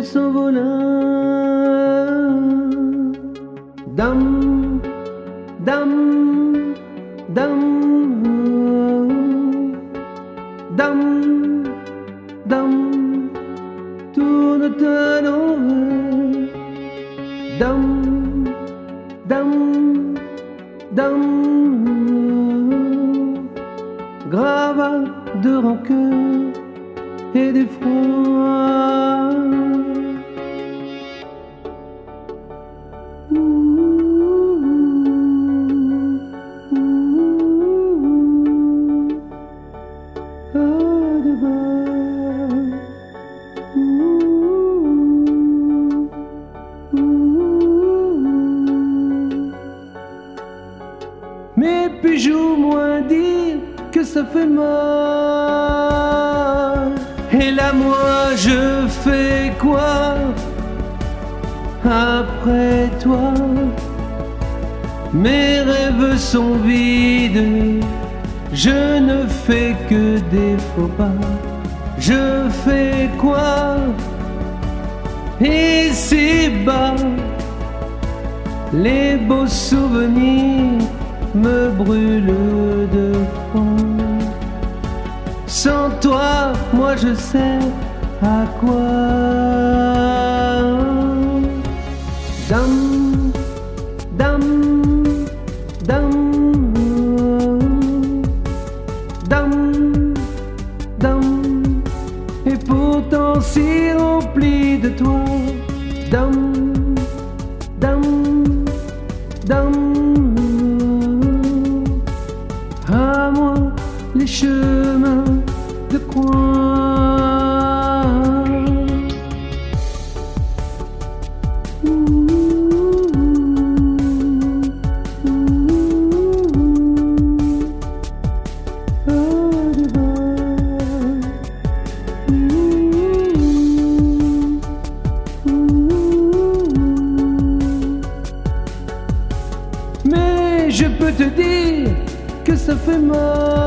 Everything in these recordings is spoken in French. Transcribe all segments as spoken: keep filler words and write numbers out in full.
s'envola. Dam, dam, dam, dam, dam, tourne-toi l'envers. Dam, dam, dam, gravat de rancœur et d'effroi. Mais puis-je au moins dire que ça fait mal? Et là moi je fais quoi après toi? Mes rêves sont vides, je ne fais que des faux pas. Je fais quoi ici bas? Les beaux souvenirs me brûlent de froid. Sans toi, moi je sais à quoi. Dam, dam, dam, dam, dam, et pourtant si rempli de toi. Dam, dam, dam, à moi les chemins de croix. Mais je peux te dire que ça fait mal.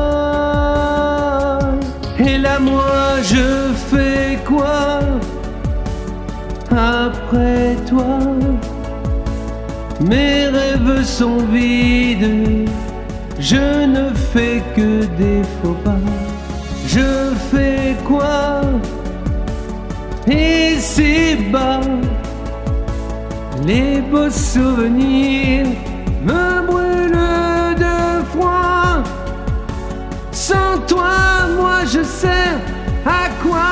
Et là moi je fais quoi après toi? Mes rêves sont vides, je ne fais que des faux pas. Je fais quoi ici bas? Les beaux souvenirs me brûlent de froid. Sans toi, moi je sais à quoi.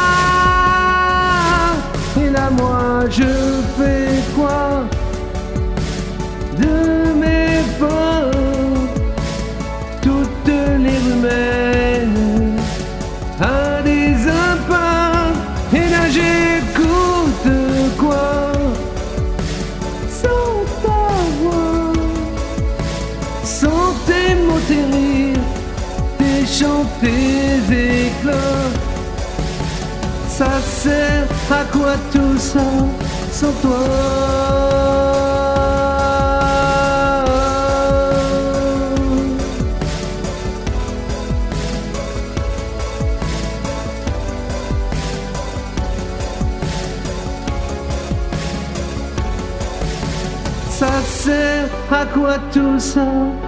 Et là moi je fais quoi de mes pas? Toutes les rumeurs à des impasses. Et là j'écoute quoi? Sans ta voix, sans tes mots, tes rires, tes chants, tes éclats. Ça sert à quoi tout ça sans toi? Ça sert à quoi tout ça